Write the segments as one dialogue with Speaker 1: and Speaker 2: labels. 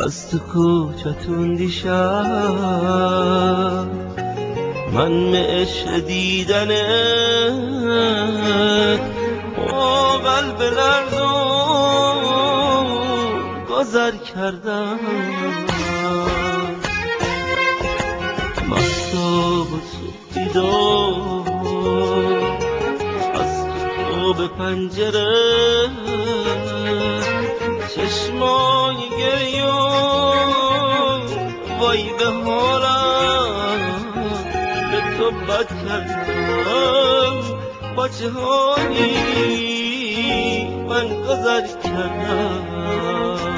Speaker 1: از تو کوچتون دیشب من معش دیدنت با قلب لرزون گذر کردم. مستاب و صبح بیدار از تو به پنجره چشمای گریون وای به حالم به تو بد کردم. با جهانی من گذر کردم.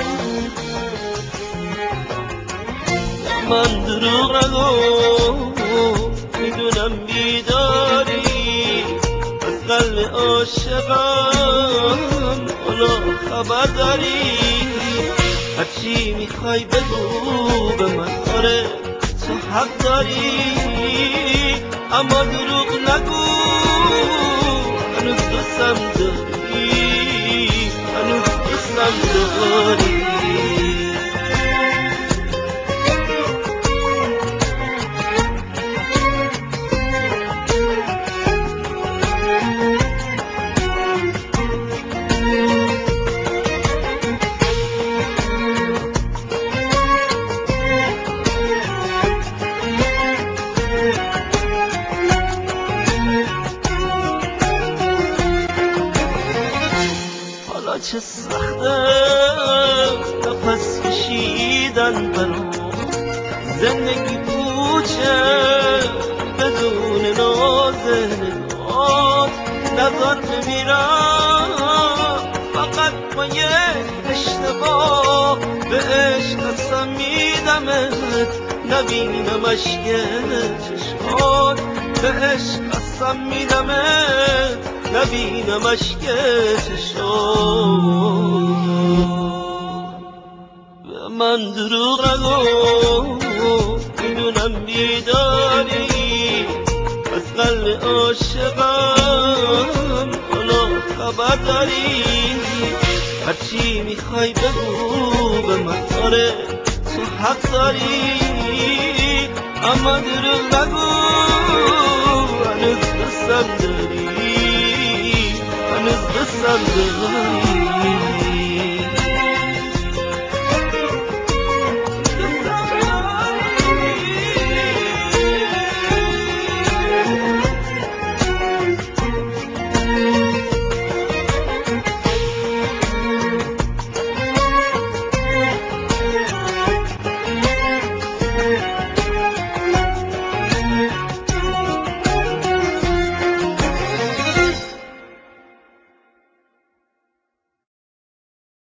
Speaker 1: من دروغ نگو میدونم بیداری از قلب عاشقم حالا خبر داری. هرچی میخوای بگو به من آره تو حق داری اما دروغ نگو هنوز دوستم داری هنوز دوستم داری. چه سخته نفس کشیدن برام زندگی پوچه بدون ناز نگات نزار بمیرم فقط با یک اشتباه به عشق قسم میدمت نبینم اشک چشمات به عشق قسم میدمت نبینم اشک چشمات. به من دروغ نگو میدونم بیداری از قلب عاشقم حالا خبر داری. هرچی میخوای بگو به من آره تو حق داری اما دروغ نگو هنوز دوستم داری هنوز دوستم داری.